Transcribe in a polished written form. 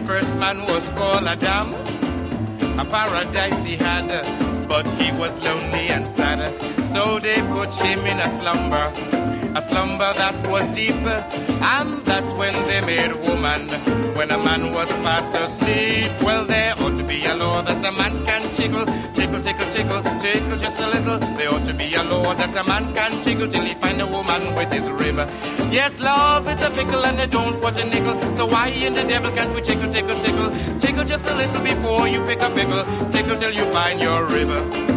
first man was called Adam. A paradise he had, but he was lonely and sad. So they put him in a slumber that was deep. And that's when they made woman, when a man was fast asleep. Well, there ought to be a law that a man can tickle, tickle, tickle, tickle, tickle just a little. There ought to be a law that a man can tickle till he find a woman with his rib. Yes, love is a pickle and they don't put a nickel. So why in the devil can't we tickle, tickle, tickle? Tickle just a little before you pick a pickle. Tickle till you find your rib.